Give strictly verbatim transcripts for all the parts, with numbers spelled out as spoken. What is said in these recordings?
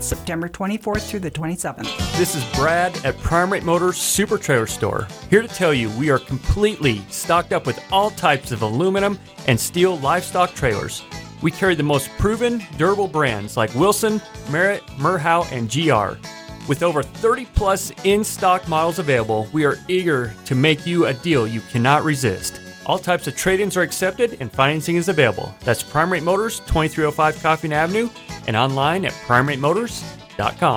September twenty-fourth through the twenty-seventh. This is Brad at Prime Rate Motors Super Trailer Store, here to tell you we are completely stocked up with all types of aluminum and steel livestock trailers. We carry the most proven, durable brands like Wilson, Merritt, Merhow, and G R. With over thirty plus in-stock models available, we are eager to make you a deal you cannot resist. All types of trade-ins are accepted and financing is available. That's Prime Rate Motors, twenty-three oh five Coffin Avenue, and online at prime rate motors dot com.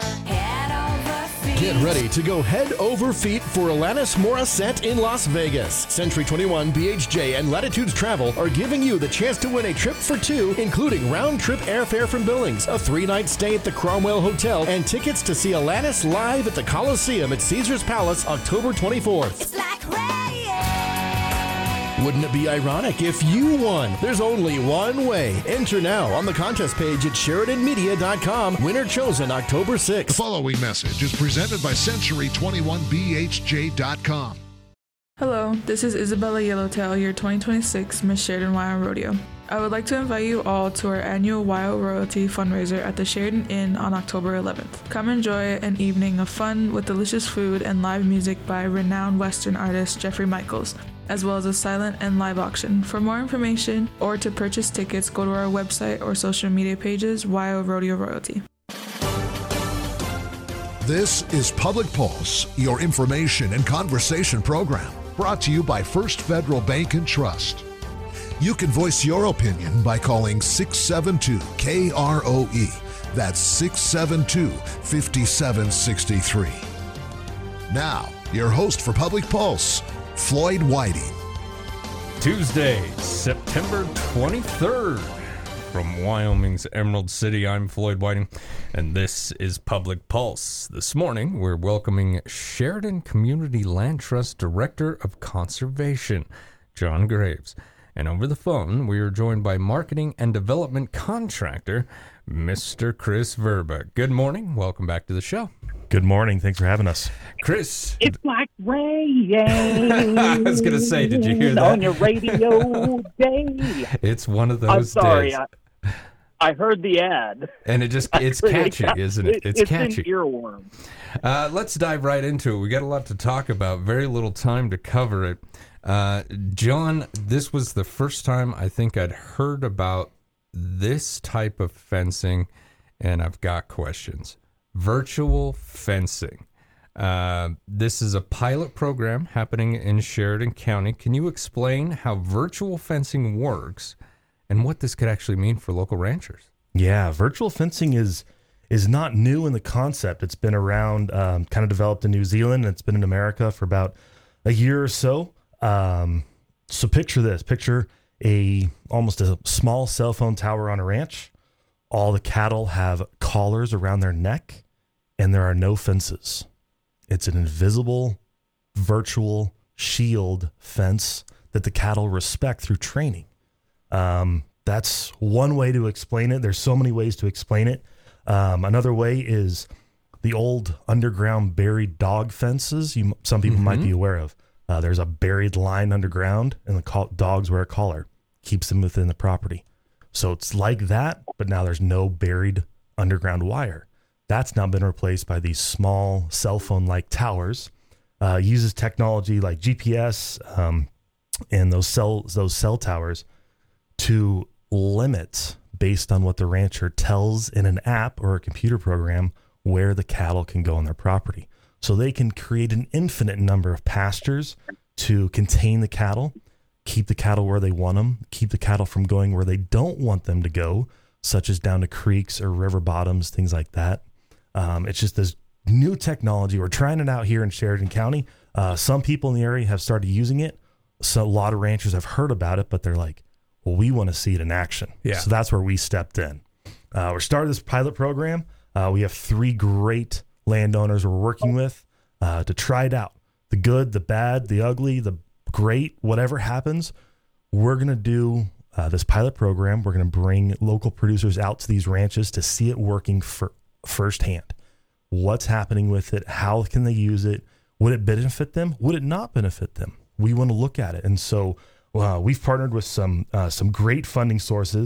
Get ready to go head over feet for Alanis Morissette in Las Vegas. Century twenty-one, B H J, and Latitudes Travel are giving you the chance to win a trip for two, including round-trip airfare from Billings, a three-night stay at the Cromwell Hotel, and tickets to see Alanis live at the Coliseum at Caesars Palace October twenty-fourth. It's like rain. Wouldn't it be ironic if you won? There's only one way. Enter now on the contest page at Sheridan Media dot com. Winner chosen October sixth. The following message is presented by Century twenty-one B H J dot com. Hello, this is Isabella Yellowtail, your twenty twenty-six Miss Sheridan Wild Rodeo. I would like to invite you all to our annual Wild Royalty fundraiser at the Sheridan Inn on October eleventh. Come enjoy an evening of fun with delicious food and live music by renowned Western artist Jeffrey Michaels, as well as a silent and live auction. For more information or to purchase tickets, go to our website or social media pages, Wild Rodeo Royalty. This is Public Pulse, your information and conversation program, brought to you by First Federal Bank and Trust. You can voice your opinion by calling six seven two K R O E. That's six seven two, five seven six three. Now, your host for Public Pulse, Floyd Whiting. Tuesday, September twenty-third. From Wyoming's Emerald City, I'm Floyd Whiting, and this is Public Pulse. This morning, we're welcoming Sheridan Community Land Trust Director of Conservation, John Graves. And over the phone, we are joined by Marketing and Development Contractor, Mister Chris Verba. Good morning. Welcome back to the show. Good morning. Thanks for having us. Chris. It's like rain. I was going to say, did you hear that? On your radio day. It's one of those I'm sorry, days. I, I heard the ad. And it just, it's catchy, isn't it? It's, it's catchy. It's an earworm. Uh, let's dive right into it. We got a lot to talk about, very little time to cover it. Uh, John, this was the first time I think I'd heard about this type of fencing, and I've got questions. Virtual fencing. Uh, this is a pilot program happening in Sheridan County. Can you explain how virtual fencing works and what this could actually mean for local ranchers? Yeah, virtual fencing is is not new in the concept. It's been around, um, kind of developed in New Zealand, and it's been in America for about a year or so. Um, so picture this, picture a, almost a small cell phone tower on a ranch. All the cattle have collars around their neck and there are no fences. It's an invisible virtual shield fence that the cattle respect through training. Um, that's one way to explain it. There's so many ways to explain it. Um, another way is the old underground buried dog fences. You, some people mm-hmm. might be aware of. Uh, there's a buried line underground, and the co- dogs wear a collar, keeps them within the property. So it's like that, but now there's no buried underground wire. That's now been replaced by these small cell phone-like towers. Uh, uses technology like G P S um, and those cell those cell towers to limit, based on what the rancher tells in an app or a computer program, where the cattle can go on their property. So they can create an infinite number of pastures to contain the cattle, keep the cattle where they want them, keep the cattle from going where they don't want them to go, such as down to creeks or river bottoms, things like that. Um, it's just this new technology. We're trying it out here in Sheridan County. Uh, some people in the area have started using it. So a lot of ranchers have heard about it, but they're like, well, we want to see it in action. Yeah. So that's where we stepped in. Uh, we're starting this pilot program. Uh, we have three great landowners we're working with uh, to try it out. The good, the bad, the ugly, the great, whatever happens, we're going to do uh, this pilot program. We're going to bring local producers out to these ranches to see it working for firsthand. What's happening with it? How can they use it? Would it benefit them? Would it not benefit them? We want to look at it. And so uh, we've partnered with some uh, some great funding sources.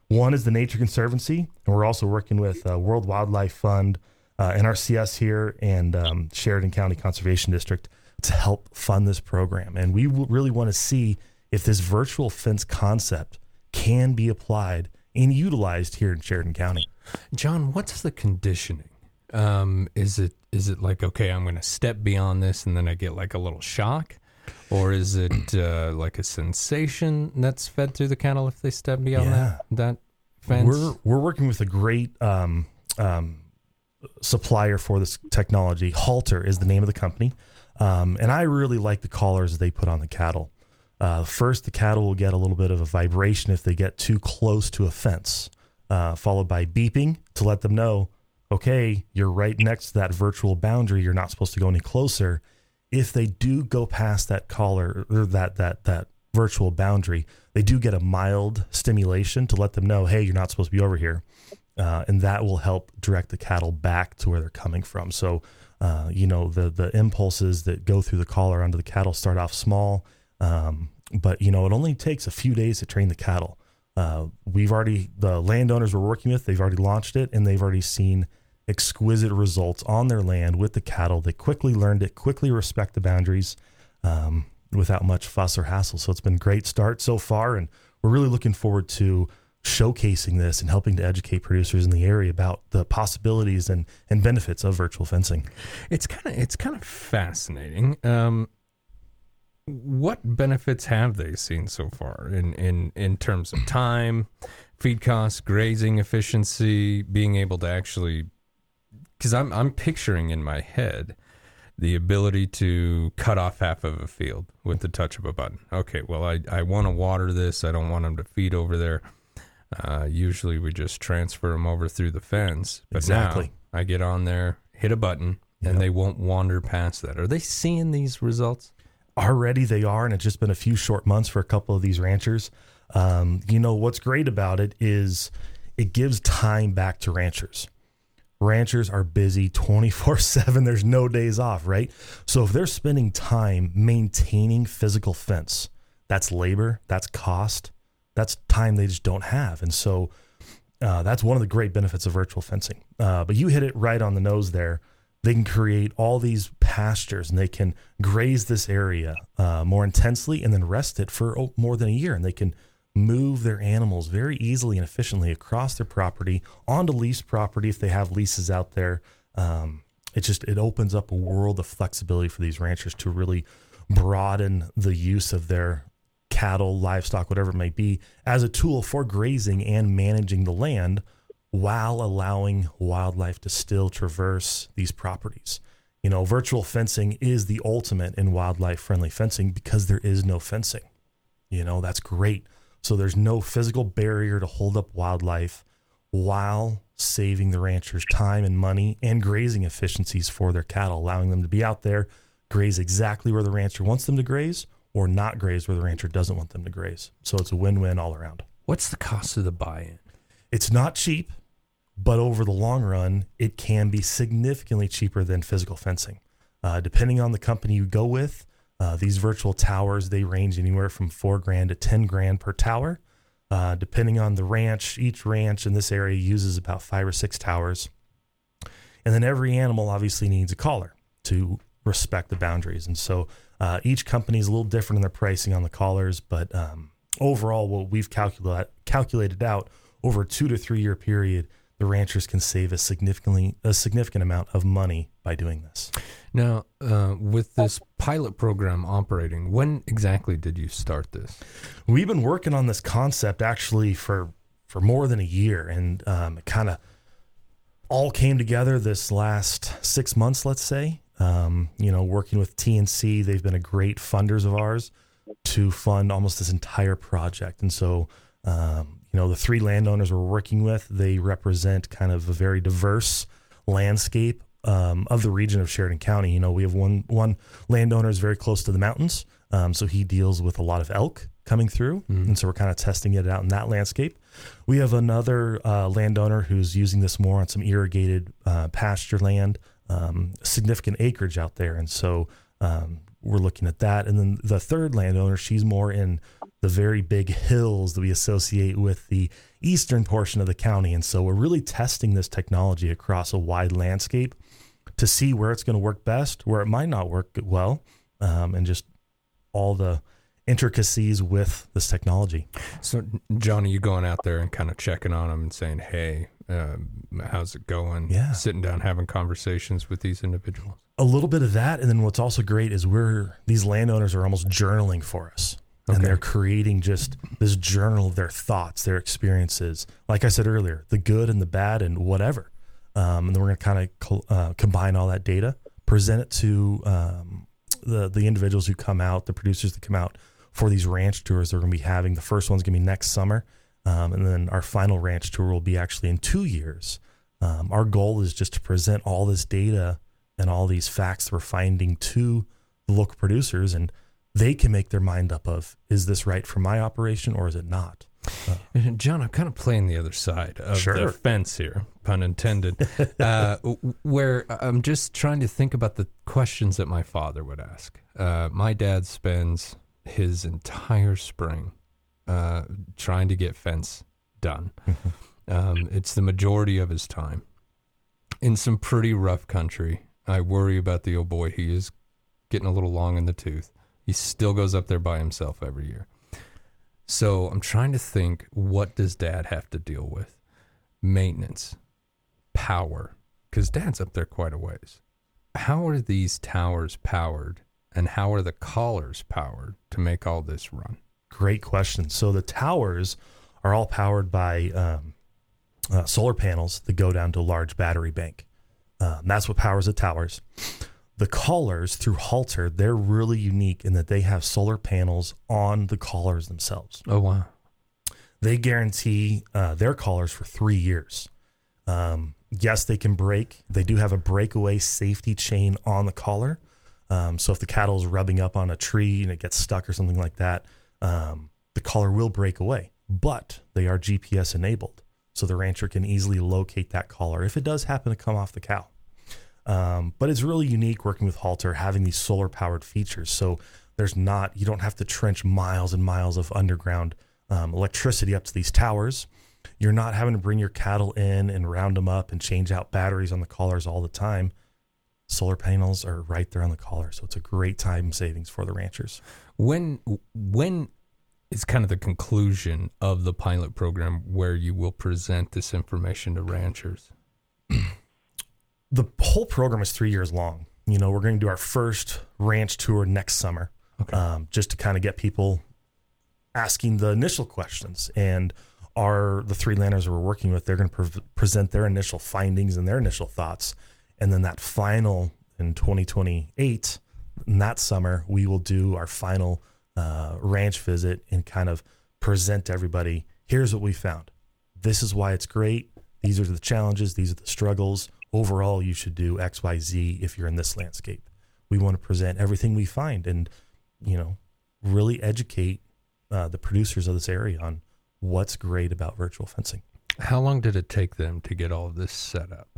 One is the Nature Conservancy, and we're also working with uh, World Wildlife Fund, uh, N R C S here, and um, Sheridan County Conservation District to help fund this program. And we w- really want to see if this virtual fence concept can be applied and utilized here in Sheridan County. John, what's the conditioning? Um, is it is it like, okay, I'm going to step beyond this and then I get like a little shock? Or is it uh, like a sensation that's fed through the cattle if they step beyond Yeah. that, that fence? We're we're working with a great um, um, supplier for this technology. Halter is the name of the company, um, and I really like the collars they put on the cattle. Uh, first, the cattle will get a little bit of a vibration if they get too close to a fence, uh, followed by beeping to let them know, okay, you're right next to that virtual boundary. You're not supposed to go any closer. If they do go past that collar or that that that virtual boundary, they do get a mild stimulation to let them know, hey, you're not supposed to be over here. Uh, and that will help direct the cattle back to where they're coming from. So, uh, you know, the the impulses that go through the collar onto the cattle start off small, um, but, you know, it only takes a few days to train the cattle. Uh, we've already, the landowners we're working with, they've already launched it, and they've already seen exquisite results on their land with the cattle. They quickly learned it, quickly respect the boundaries um, without much fuss or hassle. So it's been a great start so far, and we're really looking forward to showcasing this and helping to educate producers in the area about the possibilities and, and benefits of virtual fencing. It's kind of it's kind of fascinating. Um, what benefits have they seen so far in, in, in terms of time, feed costs, grazing efficiency, being able to actually, because I'm I'm picturing in my head the ability to cut off half of a field with the touch of a button. Okay, well, I, I want to water this. I don't want them to feed over there. Uh, usually we just transfer them over through the fence. But Exactly. now I get on there, hit a button, Yep. and they won't wander past that. Are they seeing these results? Already they are, and it's just been a few short months for a couple of these ranchers. Um, you know, what's great about it is it gives time back to ranchers. Ranchers are busy twenty-four seven. There's no days off, right? So if they're spending time maintaining physical fence, that's labor, that's cost, that's time they just don't have. And so uh, that's one of the great benefits of virtual fencing. Uh, but you hit it right on the nose there. They can create all these pastures and they can graze this area uh, more intensely and then rest it for oh, more than a year. And they can move their animals very easily and efficiently across their property onto leased property if they have leases out there. Um, it just it opens up a world of flexibility for these ranchers to really broaden the use of their cattle, livestock, whatever it may be, as a tool for grazing and managing the land while allowing wildlife to still traverse these properties. You know, virtual fencing is the ultimate in wildlife friendly fencing because there is no fencing. You know, that's great. So there's no physical barrier to hold up wildlife while saving the ranchers time and money and grazing efficiencies for their cattle, allowing them to be out there, graze exactly where the rancher wants them to graze or not graze where the rancher doesn't want them to graze. So it's a win-win all around. What's the cost of the buy-in? It's not cheap, but over the long run, it can be significantly cheaper than physical fencing. Uh, depending on the company you go with, uh, these virtual towers, they range anywhere from four grand to ten grand per tower. Uh, depending on the ranch, each ranch in this area uses about five or six towers. And then every animal obviously needs a collar to respect the boundaries. And so uh, each company is a little different in their pricing on the collars, but um, overall, what we've calculate, calculated out over a two to three year period, the ranchers can save a significantly a significant amount of money by doing this. Now, uh, with this pilot program operating, when exactly did you start this? We've been working on this concept actually for for more than a year, and um, it kind of all came together this last six months, let's say. Um, you know, working with T N C, they've been a great funders of ours to fund almost this entire project. And so, um, you know, the three landowners we're working with, they represent kind of a very diverse landscape um, of the region of Sheridan County. You know, we have one one landowner is very close to the mountains, um, so he deals with a lot of elk coming through, mm. and so we're kind of testing it out in that landscape. We have another uh, landowner who's using this more on some irrigated uh, pasture land, um, significant acreage out there, and so um, we're looking at that. And then the third landowner, she's more in the very big hills that we associate with the eastern portion of the county. And so we're really testing this technology across a wide landscape to see where it's going to work best, where it might not work well, um, and just all the intricacies with this technology. So, John, are you going out there and kind of checking on them and saying, hey, uh, how's it going? Yeah. Sitting down, having conversations with these individuals? A little bit of that. And then what's also great is we're, these landowners are almost journaling for us. And Okay. they're creating just this journal of their thoughts, their experiences. Like I said earlier, the good and the bad and whatever. Um, and then we're going to kind of co- uh, combine all that data, present it to um, the the individuals who come out, the producers that come out for these ranch tours that we're going to be having. The first one's going to be next summer. Um, and then our final ranch tour will be actually in two years. Um, our goal is just to present all this data and all these facts that we're finding to the local producers, and they can make their mind up of, is this right for my operation or is it not? And John, I'm kind of playing the other side of Sure. the fence here, pun intended, uh, w- where I'm just trying to think about the questions that my father would ask. Uh, my dad spends his entire spring uh, trying to get fence done. um, it's the majority of his time. In some pretty rough country, I worry about the old boy. He is getting a little long in the tooth. He still goes up there by himself every year. So I'm trying to think, what does Dad have to deal with? Maintenance, power, because Dad's up there quite a ways. How are these towers powered, and how are the collars powered to make all this run? Great question. So the towers are all powered by um, uh, solar panels that go down to a large battery bank. Um, that's what powers the towers. The collars through Halter, they're really unique in that they have solar panels on the collars themselves. Oh, wow. They guarantee uh, their collars for three years. Um, yes, they can break. They do have a breakaway safety chain on the collar. Um, so if the cattle is rubbing up on a tree and it gets stuck or something like that, um, the collar will break away. But they are G P S enabled, so the rancher can easily locate that collar if it does happen to come off the cow. Um, but it's really unique working with Halter, having these solar powered features. So there's not, you don't have to trench miles and miles of underground um, electricity up to these towers. You're not having to bring your cattle in and round them up and change out batteries on the collars all the time. Solar panels are right there on the collar. So it's a great time savings for the ranchers. When when is kind of the conclusion of the pilot program where you will present this information to ranchers? The whole program is three years long. You know, we're going to do our first ranch tour next summer, Okay. um, just to kind of get people asking the initial questions. And our the three landowners we're working with, they're going to pre- present their initial findings and their initial thoughts. And then that final in twenty twenty-eight, in that summer, we will do our final uh, ranch visit and kind of present to everybody, here's what we found. This is why it's great. These are the challenges. These are the struggles. Overall, you should do X, Y, Z if you're in this landscape. We want to present everything we find and, you know, really educate uh, the producers of this area on what's great about virtual fencing. How long did it take them to get all of this set up?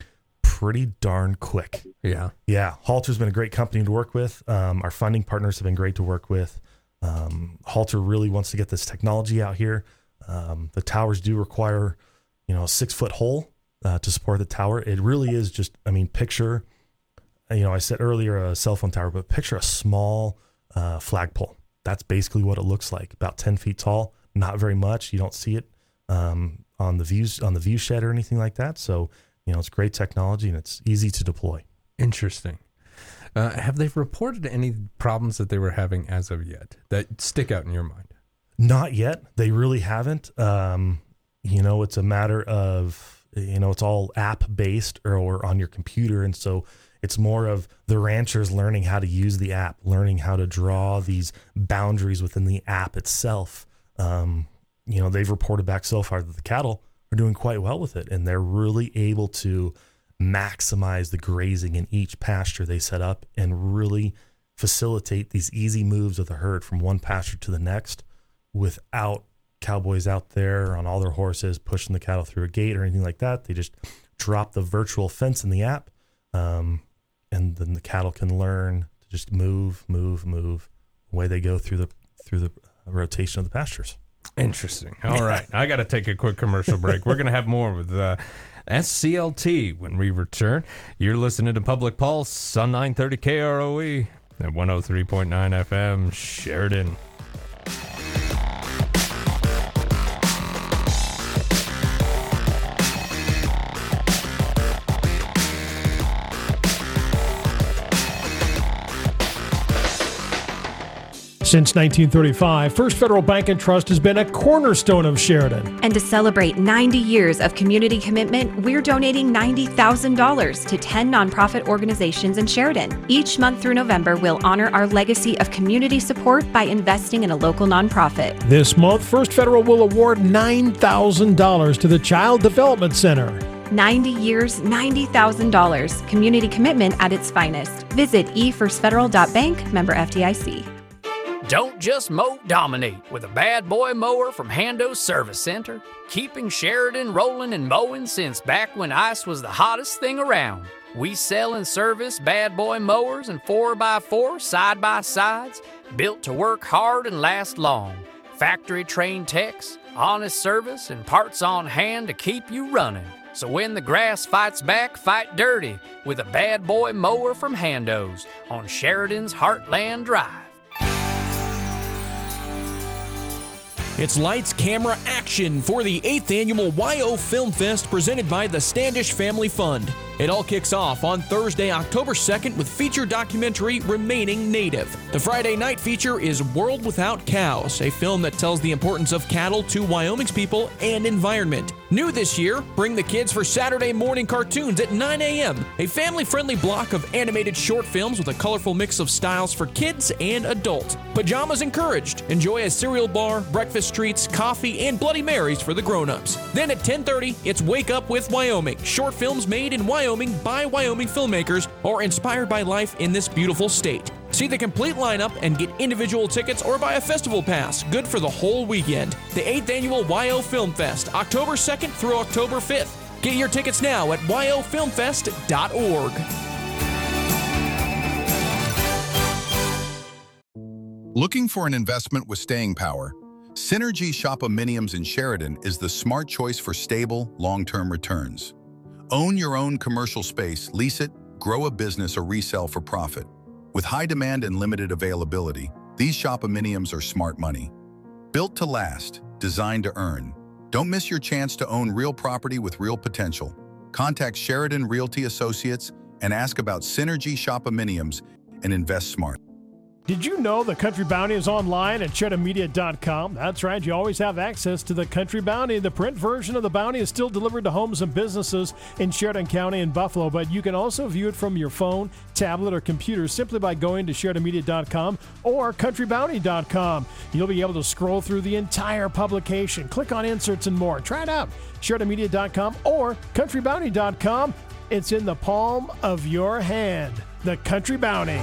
Pretty darn quick. Yeah. Yeah, Halter's been a great company to work with. Um, our funding partners have been great to work with. Um, Halter really wants to get this technology out here. Um, the towers do require, you know, a six foot hole uh, to support the tower. It really is just, I mean, picture, you know, I said earlier a cell phone tower, but picture a small uh, flagpole. That's basically what it looks like. About ten feet tall, not very much. You don't see it um, on the views on the view shed or anything like that. So, you know, it's great technology and it's easy to deploy. Interesting. Uh, have they reported any problems that they were having as of yet that stick out in your mind? Not yet. They really haven't. Um, you know, it's a matter of, you know, it's all app based or, or on your computer. And so it's more of the ranchers learning how to use the app, learning how to draw these boundaries within the app itself. Um, you know, they've reported back so far that the cattle are doing quite well with it, and they're really able to maximize the grazing in each pasture they set up and really facilitate these easy moves of the herd from one pasture to the next without cowboys out there on all their horses pushing the cattle through a gate or anything like that. They just drop the virtual fence in the app, um, and then the cattle can learn to just move, move, move. Away they go through the through the rotation of the pastures. Interesting. All right. I got to take a quick commercial break. We're going to have more with uh, S C L T when we return. You're listening to Public Pulse on nine thirty K R O E at one oh three point nine F M, Sheridan. Since nineteen thirty-five, First Federal Bank and Trust has been a cornerstone of Sheridan. And to celebrate ninety years of community commitment, we're donating ninety thousand dollars to ten nonprofit organizations in Sheridan. Each month through November, we'll honor our legacy of community support by investing in a local nonprofit. This month, First Federal will award nine thousand dollars to the Child Development Center. ninety years, ninety thousand dollars. Community commitment at its finest. Visit e first federal dot bank, member F D I C. Don't just mow, dominate with a bad boy mower from Hando's Service Center, keeping Sheridan rolling and mowing since back when ice was the hottest thing around. We sell and service bad boy mowers and four by four side-by-sides, built to work hard and last long. Factory-trained techs, honest service, and parts on hand to keep you running. So when the grass fights back, fight dirty with a bad boy mower from Hando's on Sheridan's Heartland Drive. It's lights, camera, action for the eighth Annual Y O Film Fest presented by the Standish Family Fund. It all kicks off on Thursday, October second with feature documentary Remaining Native. The Friday night feature is World Without Cows, a film that tells the importance of cattle to Wyoming's people and environment. New this year, bring the kids for Saturday morning cartoons at nine a.m., a family-friendly block of animated short films with a colorful mix of styles for kids and adults. Pajamas encouraged. Enjoy a cereal bar, breakfast treats, coffee, and Bloody Marys for the grown-ups. Then at ten thirty, it's Wake Up with Wyoming, short films made in Wyoming by Wyoming filmmakers or inspired by life in this beautiful state. See the complete lineup and get individual tickets or buy a festival pass, good for the whole weekend. The eighth Annual Y O Film Fest, October second through October fifth. Get your tickets now at y o film fest dot org. Looking for an investment with staying power? Synergy Shopominiums in Sheridan is the smart choice for stable, long-term returns. Own your own commercial space, lease it, grow a business, or resell for profit. With high demand and limited availability, these Shopominiums are smart money. Built to last, designed to earn. Don't miss your chance to own real property with real potential. Contact Sheridan Realty Associates and ask about Synergy Shopominiums and invest smart. Did you know the Country Bounty is online at sheridan media dot com? That's right, you always have access to the Country Bounty. The print version of the Bounty is still delivered to homes and businesses in Sheridan County and Buffalo, but you can also view it from your phone, tablet, or computer simply by going to sheridan media dot com or country bounty dot com. You'll be able to scroll through the entire publication, click on inserts and more. Try it out, sheridan media dot com or country bounty dot com. It's in the palm of your hand. The Country Bounty.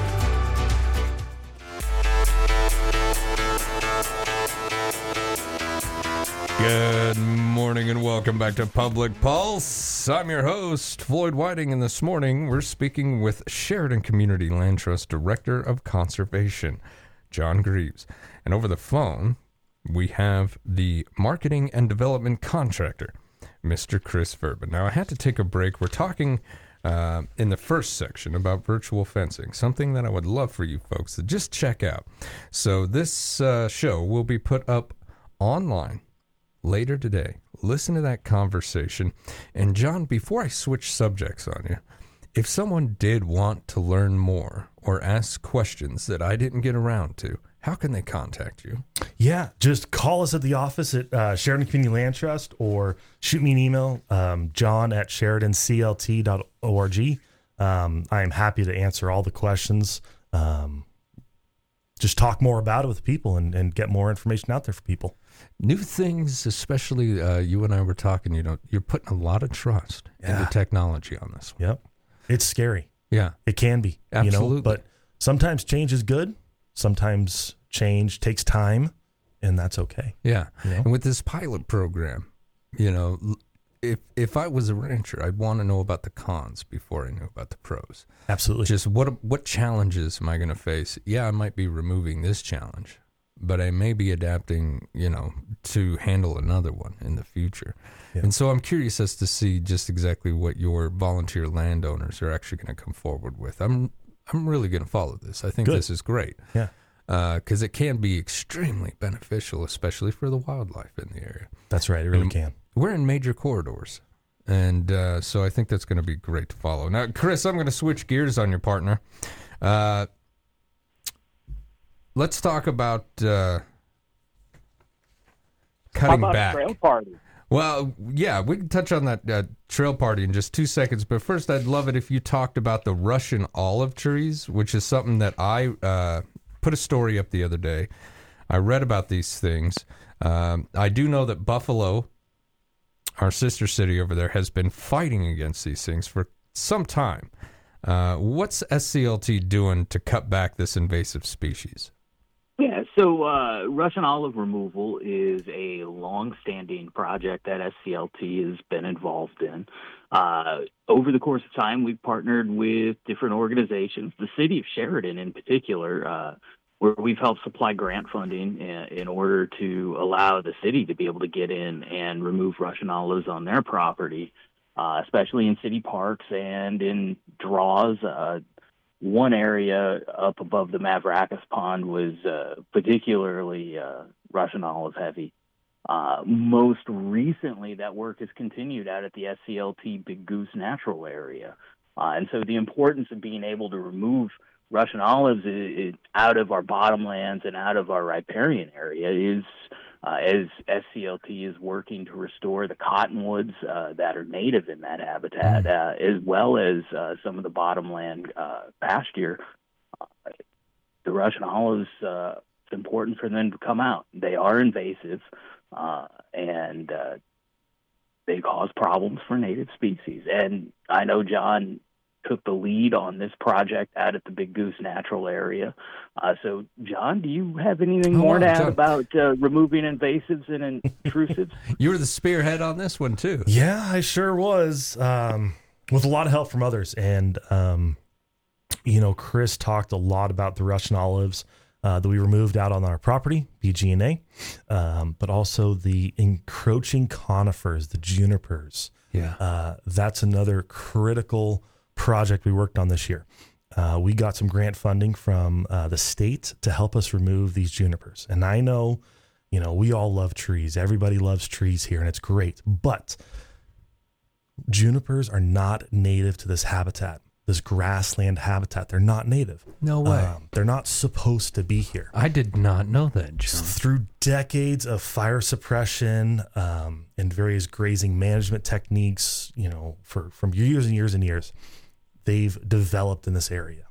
Good morning and welcome back to Public Pulse. I'm your host, Floyd Whiting, and this morning we're speaking with Sheridan Community Land Trust Director of Conservation, John Greaves. And over the phone, we have the Marketing and Development Contractor, Mister Chris Verba. Now, I had to take a break. We're talking uh, in the first section about virtual fencing, something that I would love for you folks to just check out. So this uh, show will be put up online later today. Listen to that conversation. And John, before I switch subjects on you, if someone did want to learn more or ask questions that I didn't get around to, how can they contact you? Yeah, just call us at the office at uh, Sheridan Community Land Trust or shoot me an email, um, john at sheridan c l t dot org. Um, I am happy to answer all the questions. Um, just talk more about it with people and, and get more information out there for people. New things, especially uh, you and I were talking, you know, you're putting a lot of trust yeah. into technology on this one. Yep. It's scary. Yeah. It can be. Absolutely. You know, but sometimes change is good. Sometimes change takes time, and that's okay. Yeah. You know? And with this pilot program, you know, if if I was a rancher, I'd want to know about the cons before I knew about the pros. Absolutely. Just what what challenges am I going to face? Yeah, I might be removing this challenge, but I may be adapting, you know, to handle another one in the future. Yeah. And so I'm curious as to see just exactly what your volunteer landowners are actually going to come forward with. I'm I'm really going to follow this. I think Good. this is great. Yeah. Because uh, it can be extremely beneficial, especially for the wildlife in the area. That's right. It really and can. We're in major corridors. And uh, so I think that's going to be great to follow. Now, Chris, I'm going to switch gears on your partner. Uh, let's talk about uh, cutting How about back. a trail party? Well, yeah, we can touch on that uh, trail party in just two seconds. But first, I'd love it if you talked about the Russian olive trees, which is something that I uh, put a story up the other day. I read about these things. Um, I do know that Buffalo, our sister city over there, has been fighting against these things for some time. Uh, what's S C L T doing to cut back this invasive species? Yeah, so uh, Russian olive removal is a long-standing project that S C L T has been involved in. Uh, over the course of time, we've partnered with different organizations, the city of Sheridan in particular, uh, where we've helped supply grant funding in, in order to allow the city to be able to get in and remove Russian olives on their property, uh, especially in city parks and in draws. Uh, One area up above the Mavrakis Pond was uh, particularly uh, Russian olive heavy. Uh, most recently, that work has continued out at the S C L T Big Goose Natural Area. Uh, and so the importance of being able to remove Russian olives is, is out of our bottomlands and out of our riparian area is uh, as S C L T is working to restore the cottonwoods uh, that are native in that habitat, uh, as well as uh, some of the bottomland uh, pasture. Uh, the Russian olives, uh, it's important for them to come out. They are invasive, uh, and uh, they cause problems for native species. And I know John took the lead on this project out at the Big Goose Natural Area. Uh, so, John, do you have anything Oh, more to add John. about uh, removing invasives and intrusives? You were the spearhead on this one, too. Yeah, I sure was. Um, with a lot of help from others. And, um, you know, Chris talked a lot about the Russian olives uh, that we removed out on our property, B G N A, um, but also the encroaching conifers, the junipers. Yeah. Uh, that's another critical project we worked on this year. Uh, we got some grant funding from uh, the state to help us remove these junipers. And I know, you know, we all love trees. Everybody loves trees here, and it's great. But junipers are not native to this habitat, this grassland habitat. They're not native. No way. Um, they're not supposed to be here. I did not know that, John. Through decades of fire suppression um, and various grazing management techniques, you know, for from years and years and years, they've developed in this area.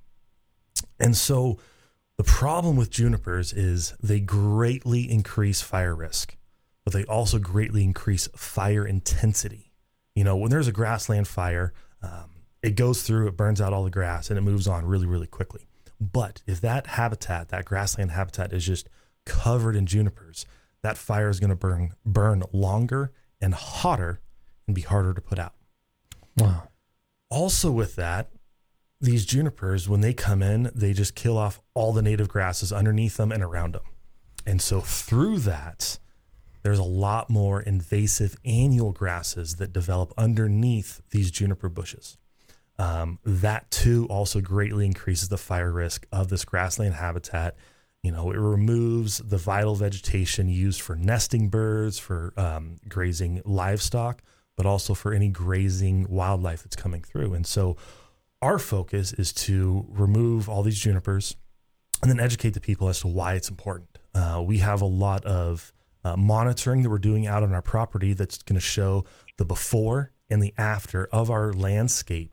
And so the problem with junipers is they greatly increase fire risk, but they also greatly increase fire intensity. You know, when there's a grassland fire, um, it goes through, it burns out all the grass, and it moves on really, really quickly. But if that habitat, that grassland habitat is just covered in junipers, that fire is going to burn burn longer and hotter and be harder to put out. Wow. Also with that, these junipers, when they come in, they just kill off all the native grasses underneath them and around them. And so through that, there's a lot more invasive annual grasses that develop underneath these juniper bushes. Um, that too also greatly increases the fire risk of this grassland habitat. You know, it removes the vital vegetation used for nesting birds, for um, grazing livestock, but also for any grazing wildlife that's coming through. And so our focus is to remove all these junipers and then educate the people as to why it's important. Uh, we have a lot of uh, monitoring that we're doing out on our property that's going to show the before and the after of our landscape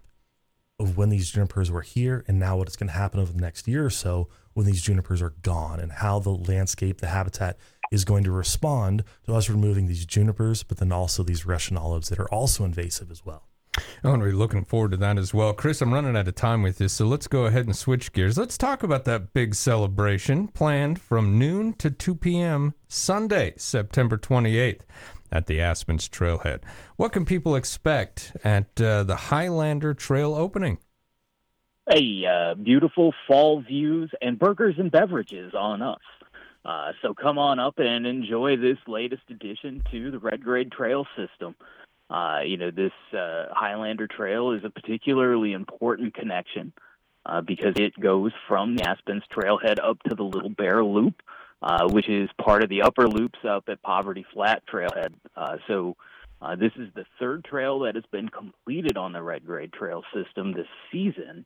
of when these junipers were here and now what's going to happen over the next year or so when these junipers are gone, and how the landscape, the habitat is going to respond to us removing these junipers, but then also these Russian olives that are also invasive as well. I'm going to be looking forward to that as well. Chris, I'm running out of time with you, so let's go ahead and switch gears. Let's talk about that big celebration planned from noon to two p.m. Sunday, September twenty-eighth at the Aspens Trailhead. What can people expect at uh, the Highlander Trail opening? Hey, uh, beautiful fall views and burgers and beverages on us. Uh, so come on up and enjoy this latest addition to the Red Grade Trail system. Uh, you know, this uh, Highlander Trail is a particularly important connection uh, because it goes from the Aspens Trailhead up to the Little Bear Loop, uh, which is part of the upper loops up at Poverty Flat Trailhead. Uh, so uh, this is the third trail that has been completed on the Red Grade Trail system this season.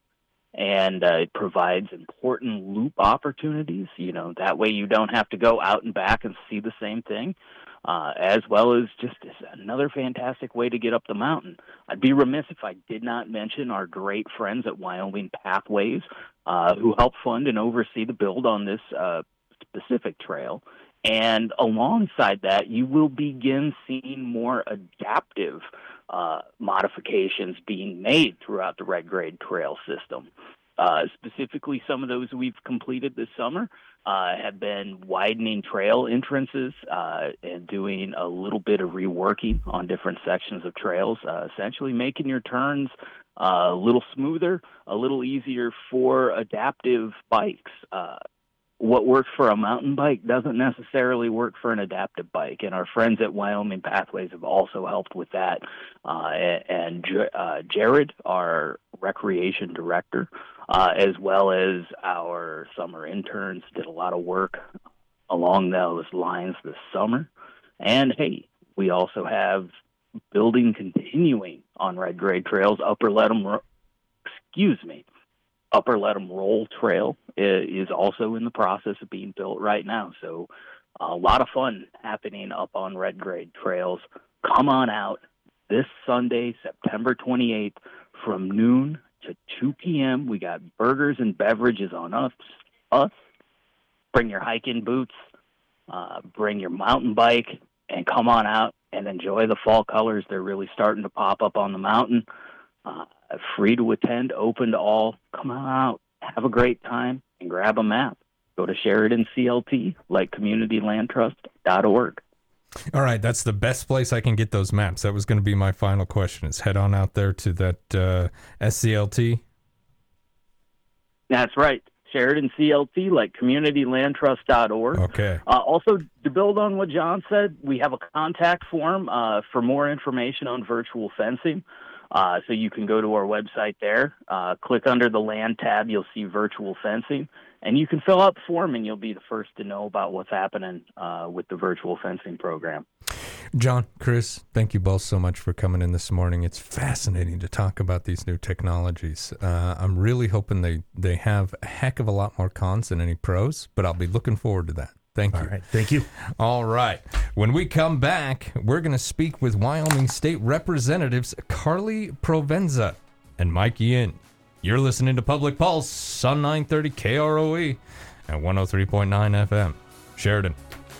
And uh, it provides important loop opportunities. You know, that way you don't have to go out and back and see the same thing, uh, as well as just another fantastic way to get up the mountain. I'd be remiss if I did not mention our great friends at Wyoming Pathways, uh, who help fund and oversee the build on this uh, specific trail. And alongside that, you will begin seeing more adaptive uh, modifications being made throughout the Red Grade Trail system. Uh, specifically, some of those we've completed this summer uh, have been widening trail entrances uh, and doing a little bit of reworking on different sections of trails, uh, essentially making your turns uh, a little smoother, a little easier for adaptive bikes. Uh, what works for a mountain bike doesn't necessarily work for an adaptive bike, and our friends at Wyoming Pathways have also helped with that. Uh, and uh, Jared, our recreation director, uh, as well as our summer interns, did a lot of work along those lines this summer. And hey, we also have building continuing on Red Grade Trails. Upper Let 'em, Ro- excuse me, Upper Let 'em Roll Trail is also in the process of being built right now. So a lot of fun happening up on Red Grade Trails. Come on out this Sunday, September twenty-eighth, from noon to two p.m. We got burgers and beverages on us. us. Bring your hiking boots, uh, bring your mountain bike, and come on out and enjoy the fall colors. They're really starting to pop up on the mountain. Uh, free to attend, open to all. Come on out, have a great time, and grab a map. Go to Sheridan C L T, like community land trust dot org. All right, that's the best place I can get those maps. That was going to be my final question, is head on out there to that uh, S C L T. That's right, Sheridan C L T, like community land trust dot org. Okay. Uh, also, to build on what John said, we have a contact form uh, for more information on virtual fencing. Uh, so you can go to our website there, uh, click under the land tab, you'll see virtual fencing, and you can fill out the form and you'll be the first to know about what's happening uh, with the virtual fencing program. John, Chris, thank you both so much for coming in this morning. It's fascinating to talk about these new technologies. Uh, I'm really hoping they, they have a heck of a lot more cons than any pros, but I'll be looking forward to that. Thank you. All right. Thank you. All right. When we come back, we're going to speak with Wyoming State Representatives Carly Provenza and Mike Yin. You're listening to Public Pulse on nine thirty K R O E at one oh three point nine F M. Sheridan.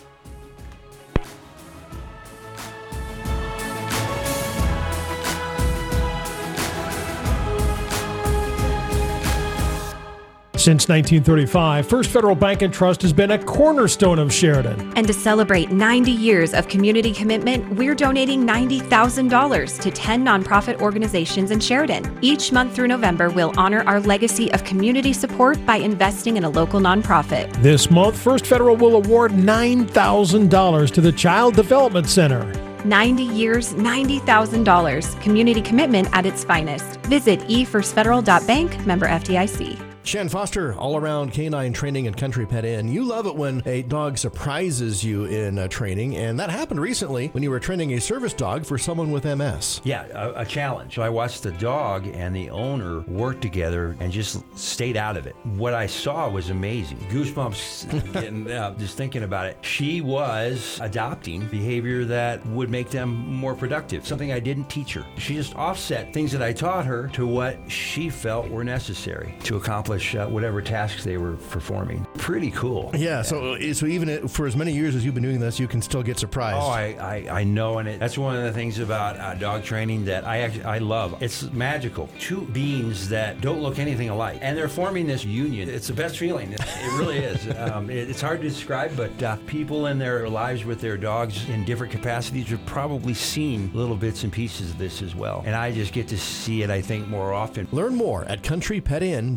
Since nineteen thirty-five, First Federal Bank and Trust has been a cornerstone of Sheridan. And to celebrate ninety years of community commitment, we're donating ninety thousand dollars to ten nonprofit organizations in Sheridan. Each month through November, we'll honor our legacy of community support by investing in a local nonprofit. This month, First Federal will award nine thousand dollars to the Child Development Center. ninety years, ninety thousand dollars. Community commitment at its finest. Visit e first federal dot bank, member F D I C. Shan Foster, all-around canine training and Country Pet Inn. You love it when a dog surprises you in uh, training, and that happened recently when you were training a service dog for someone with M S. Yeah, a, a challenge. So I watched the dog and the owner work together and just stayed out of it. What I saw was amazing. Goosebumps getting uh, just thinking about it. She was adopting behavior that would make them more productive, something I didn't teach her. She just offset things that I taught her to what she felt were necessary to accomplish Uh, whatever tasks they were performing. Pretty cool. Yeah, so so even for as many years as you've been doing this, you can still get surprised. Oh, I, I, I know, and it, that's one of the things about uh, dog training that I actually I love. It's magical. Two beings that don't look anything alike, and they're forming this union. It's the best feeling. It, it really is. Um, it, it's hard to describe, but uh, people in their lives with their dogs in different capacities have probably seen little bits and pieces of this as well. And I just get to see it, I think, more often. Learn more at country pet inn dot com.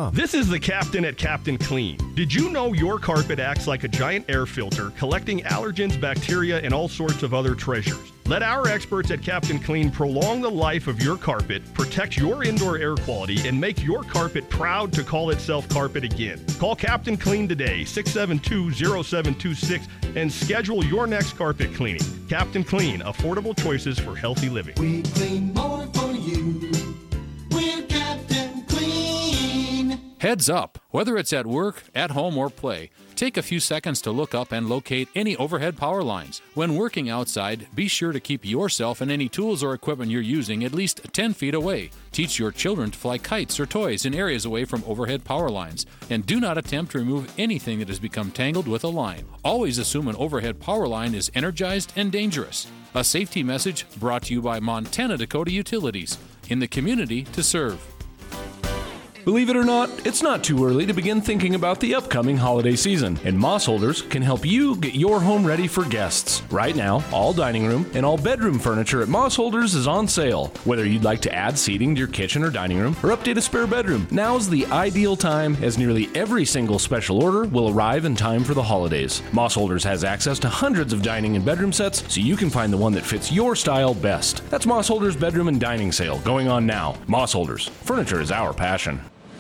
com. This is the captain at Captain Clean. Did you know your carpet acts like a giant air filter, collecting allergens, bacteria, and all sorts of other treasures? Let our experts at Captain Clean prolong the life of your carpet, protect your indoor air quality, and make your carpet proud to call itself carpet again. Call Captain Clean today, six seven two, zero seven two six, and schedule your next carpet cleaning. Captain Clean, affordable choices for healthy living. We clean more for you. We're Captain Clean. Heads up, whether it's at work, at home, or play, take a few seconds to look up and locate any overhead power lines. When working outside, be sure to keep yourself and any tools or equipment you're using at least ten feet away. Teach your children to fly kites or toys in areas away from overhead power lines. And do not attempt to remove anything that has become tangled with a line. Always assume an overhead power line is energized and dangerous. A safety message brought to you by Montana Dakota Utilities. In the community to serve. Believe it or not, it's not too early to begin thinking about the upcoming holiday season, and Moss Holders can help you get your home ready for guests. Right now, all dining room and all bedroom furniture at Moss Holders is on sale. Whether you'd like to add seating to your kitchen or dining room or update a spare bedroom, now's the ideal time as nearly every single special order will arrive in time for the holidays. Moss Holders has access to hundreds of dining and bedroom sets, so you can find the one that fits your style best. That's Moss Holders Bedroom and Dining Sale going on now. Moss Holders, furniture is our passion.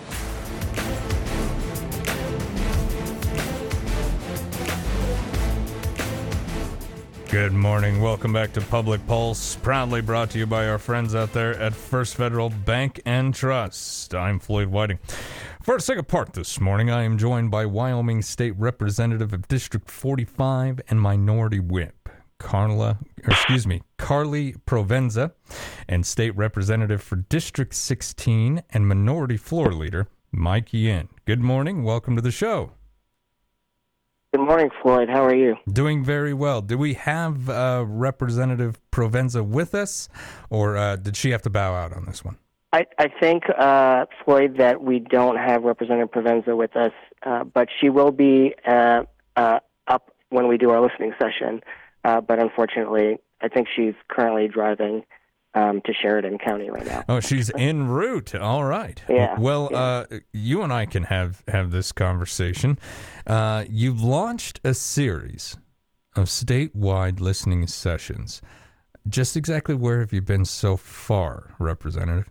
Good morning. Welcome back to Public Pulse, proudly brought to you by our friends out there at First Federal Bank and Trust. I'm Floyd Whiting. For a second part this morning, I am joined by Wyoming State Representative of District forty-five and Minority Whip, Carla, or excuse me, Carly Provenza, and State Representative for District sixteen and Minority Floor Leader, Mike Yin. Good morning. Welcome to the show. Good morning, Floyd. How are you? Doing very well. Do we have uh, Representative Provenza with us, or uh, did she have to bow out on this one? I, I think, uh, Floyd, that we don't have Representative Provenza with us, uh, but she will be uh, uh, up when we do our listening session. Uh, but unfortunately, I think she's currently driving um, to Sheridan County right now. Oh, she's en route. All right. Yeah. Well, yeah. Uh, you and I can have, have this conversation. Uh, you've launched a series of statewide listening sessions. Just exactly where have you been so far, Representative?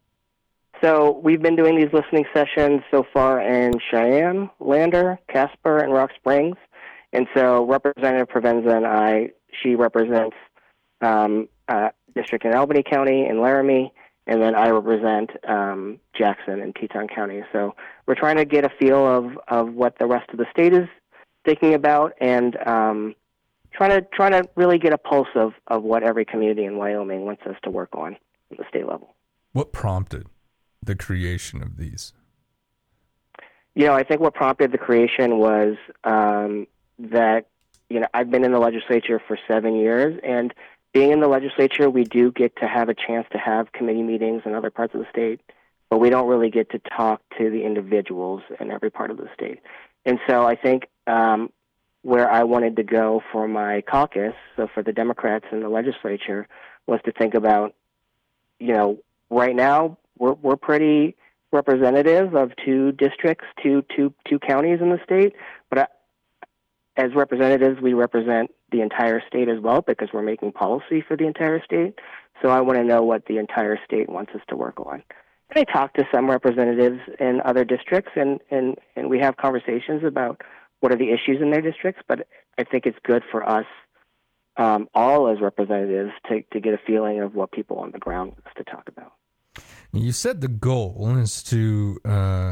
So we've been doing these listening sessions so far in Cheyenne, Lander, Casper, and Rock Springs. And so Representative Provenza and I, she represents um, uh, district in Albany County and Laramie, and then I represent um, Jackson and Teton County. So we're trying to get a feel of, of what the rest of the state is thinking about, and um, trying to trying to really get a pulse of, of what every community in Wyoming wants us to work on at the state level. What prompted the creation of these? You know, I think what prompted the creation was um, that, you know, I've been in the legislature for seven years, and being in the legislature, we do get to have a chance to have committee meetings in other parts of the state, but we don't really get to talk to the individuals in every part of the state. And so I think um, where I wanted to go for my caucus, so for the Democrats in the legislature, was to think about, you know, right now we're we're pretty representative of two districts, two two two counties in the state, but I, as representatives, we represent the entire state as well because we're making policy for the entire state. So I want to know what the entire state wants us to work on. And I talk to some representatives in other districts, and, and, and we have conversations about what are the issues in their districts, but I think it's good for us um, all as representatives to, to get a feeling of what people on the ground want us to talk about. You said the goal is to uh,